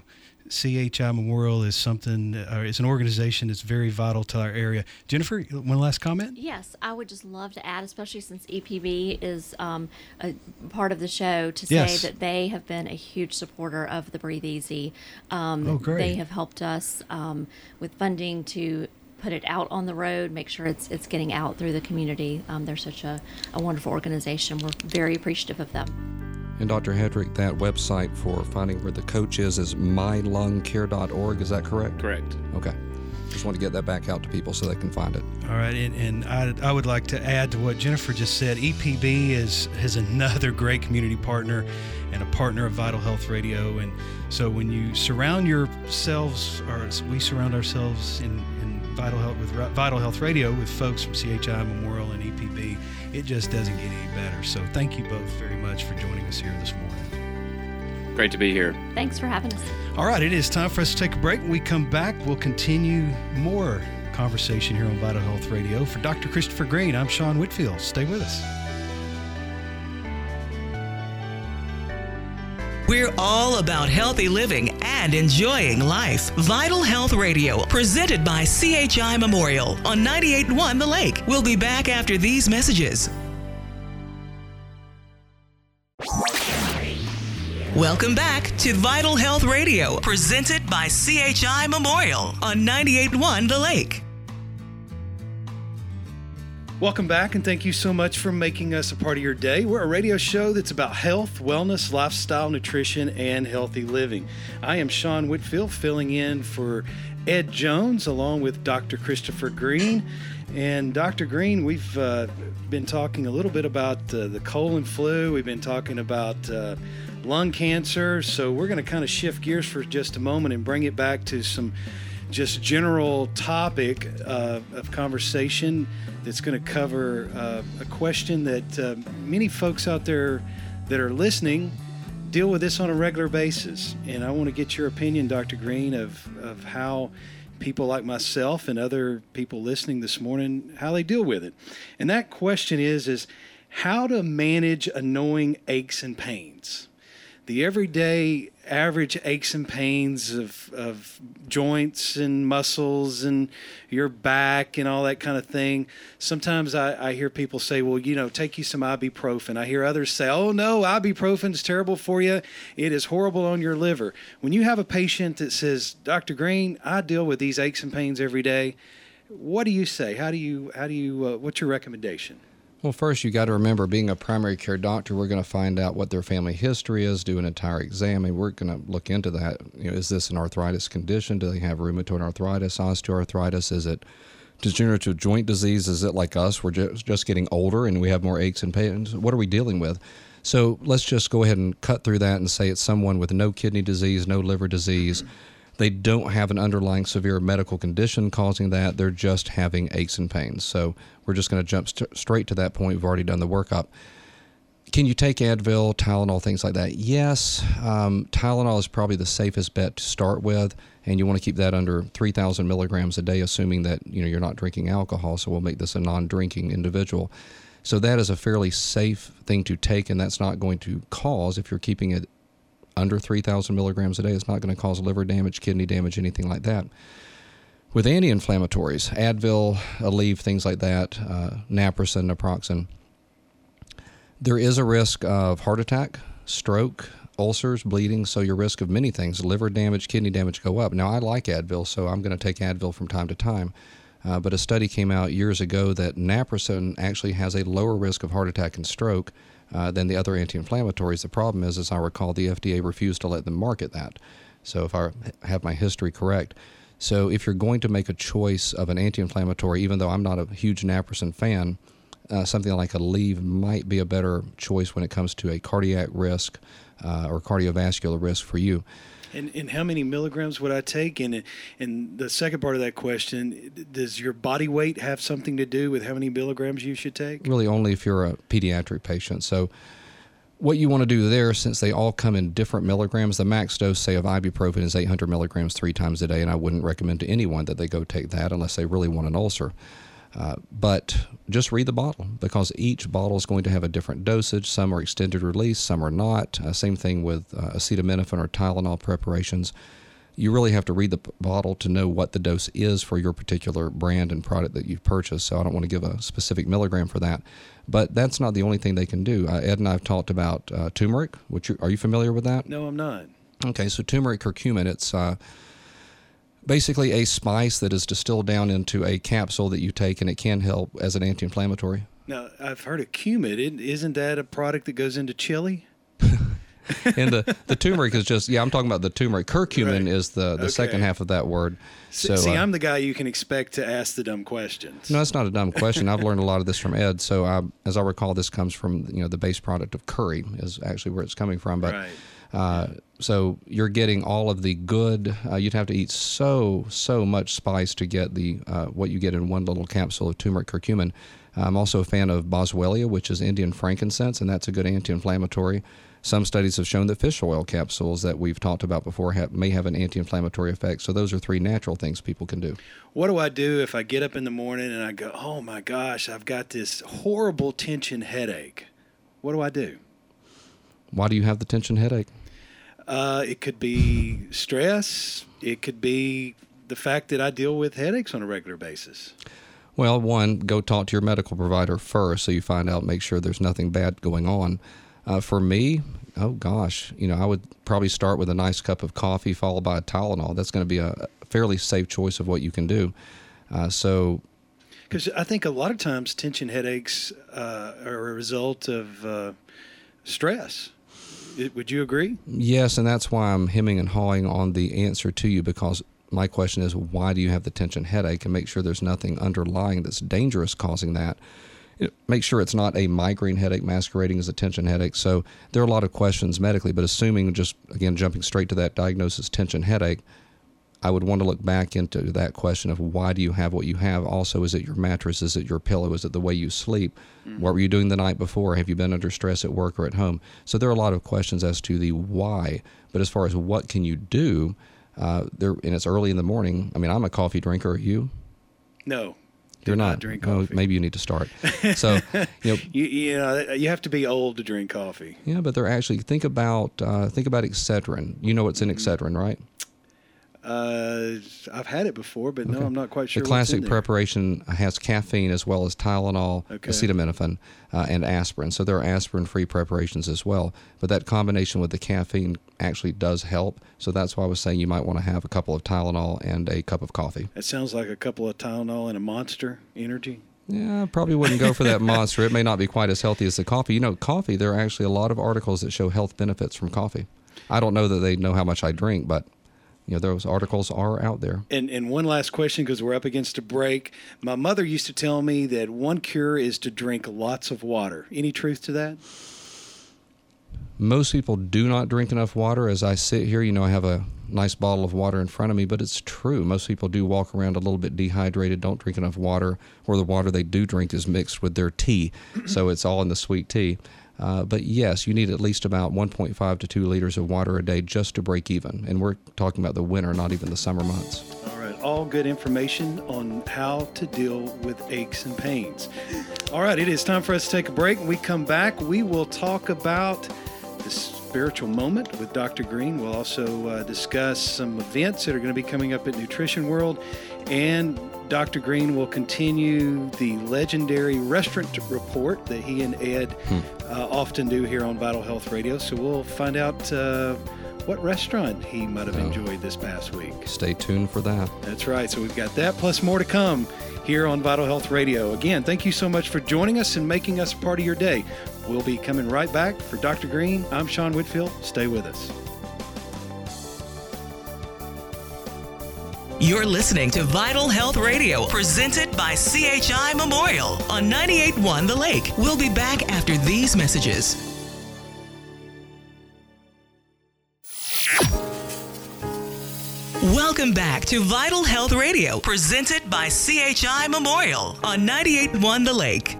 CHI Memorial is something, is an organization that's very vital to our area. Jennifer, one last comment? Yes, I would just love to add, especially since EPB is a part of the show, to say Yes. that they have been a huge supporter of the Breathe Easy. Great. They have helped us with funding to put it out on the road, make sure it's getting out through the community. They're such a wonderful organization. We're very appreciative of them. And Dr. Hedrick, that website for finding where the coach is mylungcare.org. Is that correct? Correct. Okay. Just want to get that back out to people so they can find it. All right, and I would like to add to what Jennifer just said. EPB is another great community partner and a partner of Vital Health Radio. And so when you surround yourselves, or we surround ourselves in Vital Health Radio with folks from CHI Memorial and EPB, it just doesn't get any better. So thank you both very much for joining us here this morning. Great to be here. Thanks for having us. All right, it is time for us to take a break. When we come back, we'll continue more conversation here on Vital Health Radio. For Dr. Christopher Green, I'm Sean Whitfield. Stay with us. We're all about healthy living and enjoying life. Vital Health Radio, presented by CHI Memorial on 98.1 The Lake. We'll be back after these messages. Welcome back to Vital Health Radio, presented by CHI Memorial on 98.1 The Lake. Welcome back, and thank you so much for making us a part of your day. We're a radio show that's about health, wellness, lifestyle, nutrition, and healthy living. I am Sean Whitfield, filling in for Ed Jones, along with Dr. Christopher Green. And Dr. Green, we've been talking a little bit about the colon flu. We've been talking about lung cancer. So we're going to kind of shift gears for just a moment and bring it back to some just general topic of conversation that's going to cover a question that many folks out there that are listening deal with this on a regular basis. And I want to get your opinion, Dr. Green, of how people like myself and other people listening this morning, how they deal with it. And that question is how to manage annoying aches and pains. The everyday average aches and pains of joints and muscles and your back and all that kind of thing. Sometimes I hear people say, well, take you some ibuprofen. I hear others say, oh no, ibuprofen's terrible for you. It is horrible on your liver. When you have a patient that says, Dr. Green, I deal with these aches and pains every day, what do you say? How do you what's your recommendation? Well, first, you got to remember, being a primary care doctor, we're going to find out what their family history is, do an entire exam, and we're going to look into that. Is this an arthritis condition? Do they have rheumatoid arthritis, osteoarthritis? Is it degenerative joint disease? Is it like us? We're just getting older and we have more aches and pains. What are we dealing with? So let's just go ahead and cut through that and say it's someone with no kidney disease, no liver disease. They don't have an underlying severe medical condition causing that. They're just having aches and pains. So we're just going to jump straight to that point. We've already done the workup. Can you take Advil, Tylenol, things like that? Yes. Tylenol is probably the safest bet to start with, and you want to keep that under 3,000 milligrams a day, assuming that you're not drinking alcohol. So we'll make this a non-drinking individual. So that is a fairly safe thing to take, and that's not going to cause, if you're keeping it under 3,000 milligrams a day, it's not going to cause liver damage, kidney damage, anything like that. With anti-inflammatories, Advil, Aleve, things like that, naproxen, naproxen, there is a risk of heart attack, stroke, ulcers, bleeding, so your risk of many things, liver damage, kidney damage, go up. Now, I like Advil, so I'm going to take Advil from time to time. But a study came out years ago that naproxen actually has a lower risk of heart attack and stroke than the other anti-inflammatories. The problem is, as I recall, the FDA refused to let them market that. So if I have my history correct. So if you're going to make a choice of an anti-inflammatory, even though I'm not a huge naproxen fan, something like Aleve might be a better choice when it comes to a cardiac risk or cardiovascular risk for you. And how many milligrams would I take? And the second part of that question, does your body weight have something to do with how many milligrams you should take? Really only if you're a pediatric patient. So what you want to do there, since they all come in different milligrams, the max dose, say, of ibuprofen is 800 milligrams 3 times a day, and I wouldn't recommend to anyone that they go take that unless they really want an ulcer. But just read the bottle, because each bottle is going to have a different dosage. Some are extended release, some are not. Same thing with acetaminophen or Tylenol preparations. you really have to read the bottle to know what the dose is for your particular brand and product that you've purchased. So I don't want to give a specific milligram for that. But that's not the only thing they can do. Ed and I have talked about turmeric. Are you familiar with that? No, I'm not. Okay, so turmeric curcumin, it's basically a spice that is distilled down into a capsule that you take, and it can help as an anti-inflammatory. Now, I've heard of cumin. Isn't that a product that goes into chili? And the turmeric is just, I'm talking about the turmeric. Curcumin is the second half of that word. So, See, I'm the guy you can expect to ask the dumb questions. No, that's not a dumb question. I've learned a lot of this from Ed. So as I recall, this comes from, the base product of curry is actually where it's coming from. But so you're getting all of the good, you'd have to eat so much spice to get the what you get in one little capsule of turmeric curcumin. I'm also a fan of boswellia, which is Indian frankincense, and that's a good anti-inflammatory. Some studies have shown that fish oil capsules that we've talked about before may have an anti-inflammatory effect. So those are 3 natural things people can do. What do I do if I get up in the morning and I go, oh my gosh, I've got this horrible tension headache? What do I do? Why do you have the tension headache? It could be stress. It could be the fact that I deal with headaches on a regular basis. Well, one, go talk to your medical provider first so you find out, make sure there's nothing bad going on. For me, oh gosh, I would probably start with a nice cup of coffee followed by a Tylenol. That's going to be a fairly safe choice of what you can do. Because I think a lot of times tension headaches are a result of stress. Would you agree? Yes, and that's why I'm hemming and hawing on the answer to you, because my question is, why do you have the tension headache? And make sure there's nothing underlying that's dangerous causing that. Make sure it's not a migraine headache masquerading as a tension headache. So there are a lot of questions medically, but assuming just, again, jumping straight to that diagnosis, tension headache, I would want to look back into that question of why do you have what you have? Also, is it your mattress? Is it your pillow? Is it the way you sleep? Mm-hmm. What were you doing the night before? Have you been under stress at work or at home? So there are a lot of questions as to the why. But as far as what can you do, and it's early in the morning. I mean, I'm a coffee drinker. Are you? No. You're not. Drink coffee. Oh, maybe you need to start. So, you have to be old to drink coffee. Yeah, but they're actually think about Excedrin. You know what's in Excedrin, right? I've had it before, but no, I'm not quite sure. The classic what's in there. preparation has caffeine as well as Tylenol, acetaminophen, and aspirin. So there are aspirin-free preparations as well. But that combination with the caffeine actually does help. So that's why I was saying you might want to have a couple of Tylenol and a cup of coffee. That sounds like a couple of Tylenol and a Monster Energy. Yeah, I probably wouldn't go for that Monster. It may not be quite as healthy as the coffee. Coffee, there are actually a lot of articles that show health benefits from coffee. I don't know that they know how much I drink, but those articles are out there. And one last question, because we're up against a break. My mother used to tell me that one cure is to drink lots of water. Any truth to that? Most people do not drink enough water. As I sit here, I have a nice bottle of water in front of me, but it's true. Most people do walk around a little bit dehydrated, don't drink enough water, or the water they do drink is mixed with their tea. So it's all in the sweet tea. But yes, you need at least about 1.5 to 2 liters of water a day just to break even. And we're talking about the winter, not even the summer months. All right. All good information on how to deal with aches and pains. All right. It is time for us to take a break. When we come back, we will talk about the spiritual moment with Dr. Green. We'll also discuss some events that are going to be coming up at Nutrition World. And Dr. Green will continue the legendary restaurant report that he and Ed often do here on Vital Health Radio. So we'll find out what restaurant he might have enjoyed this past week. Stay tuned for that. That's right. So we've got that plus more to come here on Vital Health Radio. Again, thank you so much for joining us and making us a part of your day. We'll be coming right back. For Dr. Green, I'm Sean Whitfield. Stay with us. You're listening to Vital Health Radio, presented by CHI Memorial on 98.1 The Lake. We'll be back after these messages. Welcome back to Vital Health Radio, presented by CHI Memorial on 98.1 The Lake.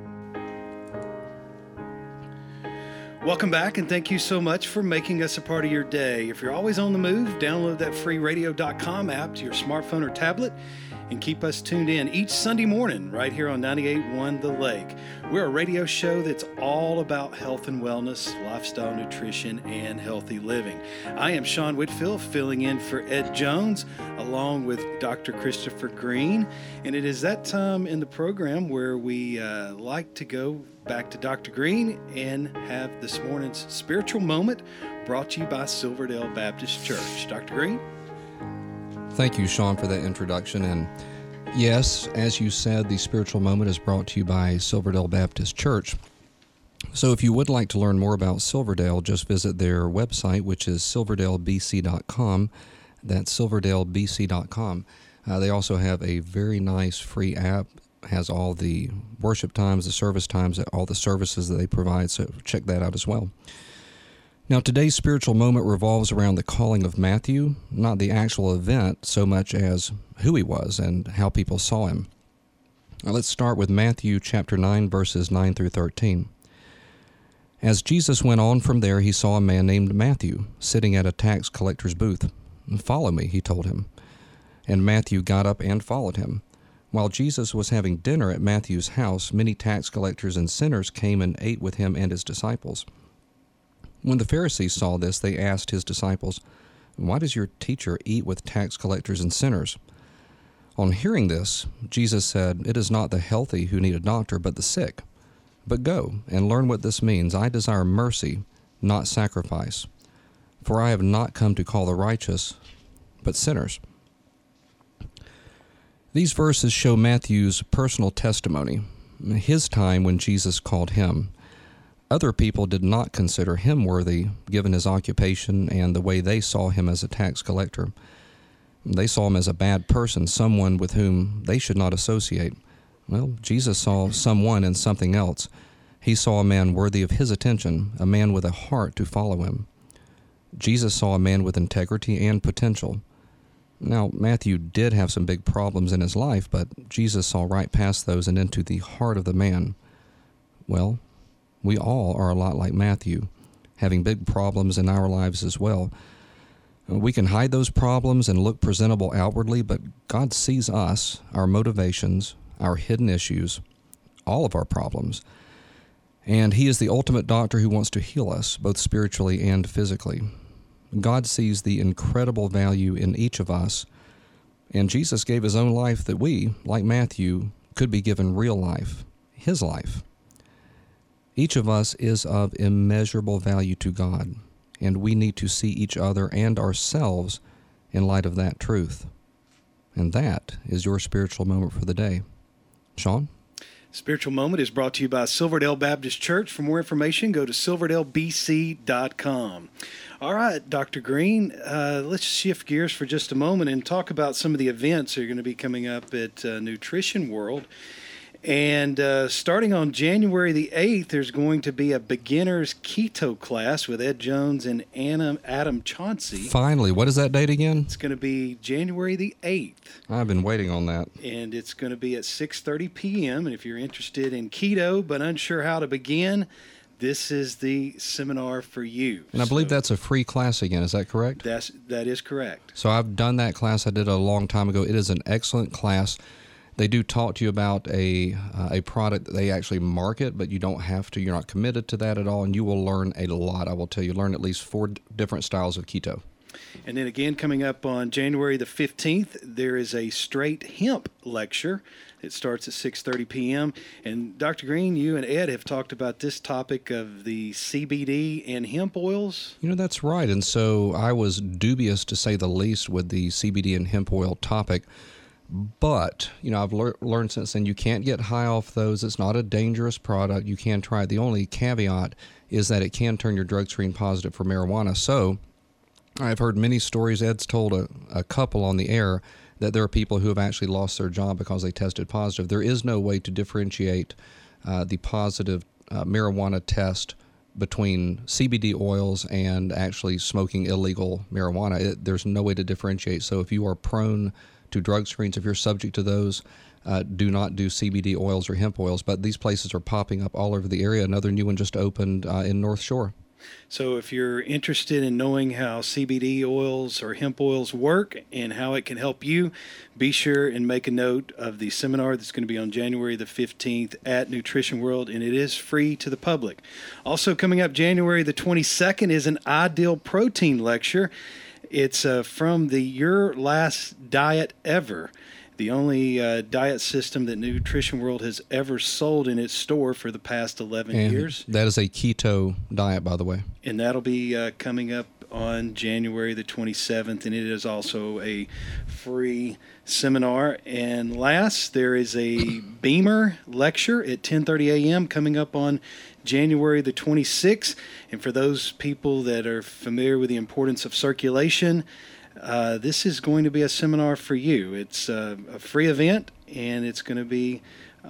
Welcome back, and thank you so much for making us a part of your day. If you're always on the move, download that free radio.com app to your smartphone or tablet, and keep us tuned in each Sunday morning right here on 98.1 The Lake. We're a radio show that's all about health and wellness, lifestyle, nutrition, and healthy living. I am Sean Whitfield, filling in for Ed Jones, along with Dr. Christopher Green. And it is that time in the program where we like to go back to Dr. Green and have this morning's spiritual moment brought to you by Silverdale Baptist Church. Dr. Green? Thank you, Sean, for that introduction. And yes, as you said, the spiritual moment is brought to you by Silverdale Baptist Church. So if you would like to learn more about Silverdale, just visit their website, which is silverdalebc.com. That's silverdalebc.com. They also have a very nice free app, has all the worship times, the service times, all the services that they provide, so check that out as well. Now, today's spiritual moment revolves around the calling of Matthew, not the actual event so much as who he was and how people saw him. Now, let's start with Matthew chapter 9, verses 9 through 13. As Jesus went on from there, he saw a man named Matthew sitting at a tax collector's booth. "Follow me," he told him. And Matthew got up and followed him. While Jesus was having dinner at Matthew's house, many tax collectors and sinners came and ate with him and his disciples. When the Pharisees saw this, they asked his disciples, "Why does your teacher eat with tax collectors and sinners?" On hearing this, Jesus said, "It is not the healthy who need a doctor, but the sick. But go and learn what this means. I desire mercy, not sacrifice. For I have not come to call the righteous, but sinners." These verses show Matthew's personal testimony, his time when Jesus called him. Other people did not consider him worthy, given his occupation and the way they saw him as a tax collector. They saw him as a bad person, someone with whom they should not associate. Well, Jesus saw someone and something else. He saw a man worthy of his attention, a man with a heart to follow him. Jesus saw a man with integrity and potential. Now, Matthew did have some big problems in his life, but Jesus saw right past those and into the heart of the man. Well, we all are a lot like Matthew, having big problems in our lives as well. We can hide those problems and look presentable outwardly, but God sees us, our motivations, our hidden issues, all of our problems. And He is the ultimate doctor who wants to heal us, both spiritually and physically. God sees the incredible value in each of us, and Jesus gave His own life that we, like Matthew, could be given real life, His life. Each of us is of immeasurable value to God, and we need to see each other and ourselves in light of that truth. And that is your spiritual moment for the day. Sean? Spiritual Moment is brought to you by Silverdale Baptist Church. For more information, go to silverdalebc.com. All right, Dr. Green, let's shift gears for just a moment and talk about some of the events that are going to be coming up at Nutrition World. And starting on January the 8th, there's going to be a beginner's keto class with Ed Jones and Adam Chauncey. Finally, what is that date again? It's going to be January the 8th. I've been waiting on that. And it's going to be at 6:30 p.m. And if you're interested in keto but unsure how to begin, this is the seminar for you. And I believe that's a free class again. Is that correct? That is correct. So I've done that class. I did it a long time ago. It is an excellent class. They do talk to you about a product that they actually market, but you don't have to. You're not committed to that at all, and you will learn a lot. I will tell you, learn at least 4 different styles of keto. And then again, coming up on January the 15th, there is a straight hemp lecture. It starts at 6:30 p.m. And Dr. Green, you and Ed have talked about this topic of the CBD and hemp oils. You know, that's right. And so I was dubious, to say the least, with the CBD and hemp oil topic. But, you know, I've learned since then you can't get high off those. It's not a dangerous product. You can try it. The only caveat is that it can turn your drug screen positive for marijuana. So I've heard many stories. Ed's told a couple on the air that there are people who have actually lost their job because they tested positive. There is no way to differentiate the positive marijuana test between CBD oils and actually smoking illegal marijuana. There's no way to differentiate. So if you are prone to drug screens, if you're subject to those, do not do CBD oils or hemp oils. But these places are popping up all over the area. Another new one just opened in North Shore. So if you're interested in knowing how CBD oils or hemp oils work and how it can help you, be sure and make a note of the seminar that's going to be on January the 15th at Nutrition World, and it is free to the public. Also coming up January the 22nd is an Ideal Protein lecture. It's from the Your Last Diet Ever, the only diet system that Nutrition World has ever sold in its store for the past 11 years. That is a keto diet, by the way. And that'll be coming up on January the 27th, and it is also a free seminar. And last, there is a Beamer lecture at 10:30 a.m. coming up on January the 26th. And for those people that are familiar with the importance of circulation, this is going to be a seminar for you. It's a free event, and it's going to be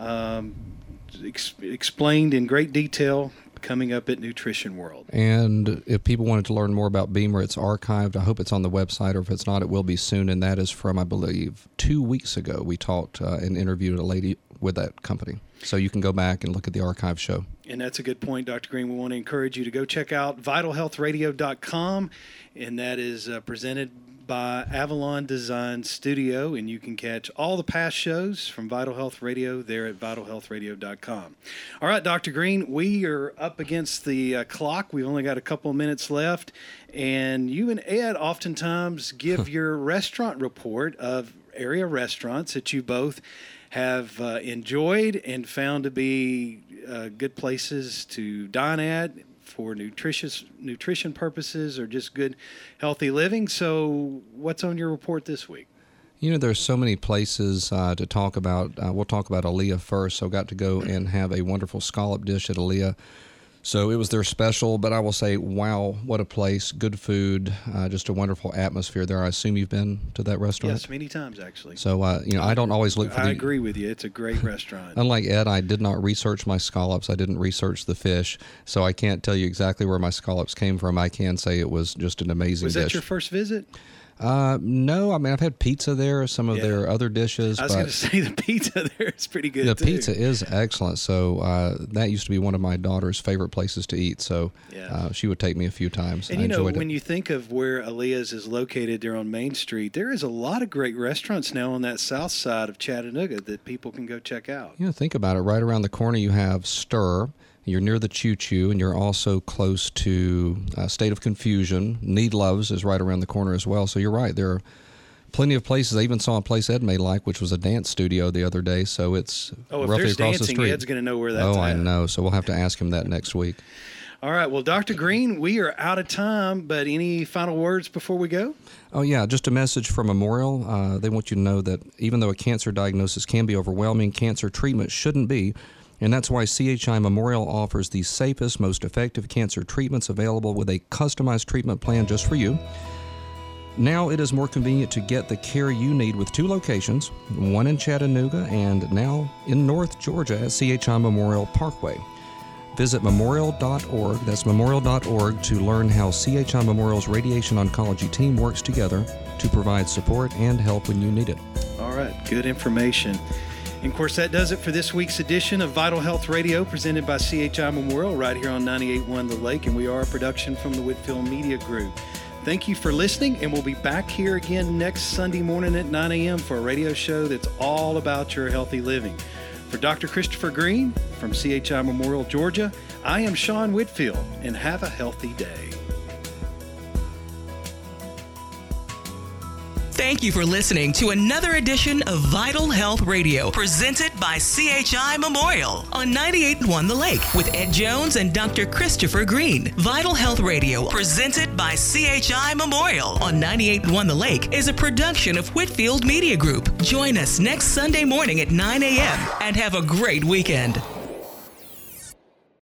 explained in great detail coming up at Nutrition World. And if people wanted to learn more about Beamer, it's archived. I hope it's on the website, or if it's not, it will be soon. And that is from, I believe, 2 weeks ago. We talked and interviewed a lady with that company. So you can go back and look at the archive show. And that's a good point, Dr. Green. We want to encourage you to go check out vitalhealthradio.com, and that is presented by Avalon Design Studio, and you can catch all the past shows from Vital Health Radio there at vitalhealthradio.com. All right, Dr. Green, we are up against the clock. We've only got a couple of minutes left, and you and Ed oftentimes give your restaurant report of area restaurants that you both have enjoyed and found to be good places to dine at for nutrition purposes or just good, healthy living. So what's on your report this week? You know, there's so many places to talk about. We'll talk about Aaliyah first. So I got to go and have a wonderful scallop dish at Aaliyah. So it was their special, but I will say, wow, what a place. Good food, just a wonderful atmosphere there. I assume you've been to that restaurant? Yes, many times, actually. So, I don't always look for I agree with you. It's a great restaurant. Unlike Ed, I did not research my scallops. I didn't research the fish, so I can't tell you exactly where my scallops came from. I can say it was just an amazing dish. Was that your first visit? No, I mean, I've had pizza there, some of their other dishes. I was going to say the pizza there is pretty good, The too. pizza is excellent. So that used to be one of my daughter's favorite places to eat. So she would take me a few times. And I enjoyed it. When you think of where Aaliyah's is located there on Main Street, there is a lot of great restaurants now on that south side of Chattanooga that people can go check out. Think about it. Right around the corner, you have Stir. You're near the Choo Choo, and you're also close to State of Confusion. Need Loves is right around the corner as well. So you're right. There are plenty of places. I even saw a place Ed may like, which was a dance studio the other day. So it's roughly across the street. Ed's going to know where that's at. I know. So we'll have to ask him that next week. All right. Well, Dr. Green, we are out of time, but any final words before we go? Oh, yeah. Just a message from Memorial. They want you to know that even though a cancer diagnosis can be overwhelming, cancer treatment shouldn't be. And that's why CHI Memorial offers the safest, most effective cancer treatments available with a customized treatment plan just for you. Now it is more convenient to get the care you need with 2 locations, one in Chattanooga and now in North Georgia at CHI Memorial Parkway. Visit memorial.org, that's memorial.org, to learn how CHI Memorial's radiation oncology team works together to provide support and help when you need it. All right, good information. And, of course, that does it for this week's edition of Vital Health Radio, presented by CHI Memorial right here on 98.1 The Lake, and we are a production from the Whitfield Media Group. Thank you for listening, and we'll be back here again next Sunday morning at 9 a.m. for a radio show that's all about your healthy living. For Dr. Christopher Green from CHI Memorial, Georgia, I am Sean Whitfield, and have a healthy day. Thank you for listening to another edition of Vital Health Radio, presented by CHI Memorial on 98.1 The Lake with Ed Jones and Dr. Christopher Green. Vital Health Radio, presented by CHI Memorial on 98.1 The Lake, is a production of Whitfield Media Group. Join us next Sunday morning at 9 a.m. and have a great weekend.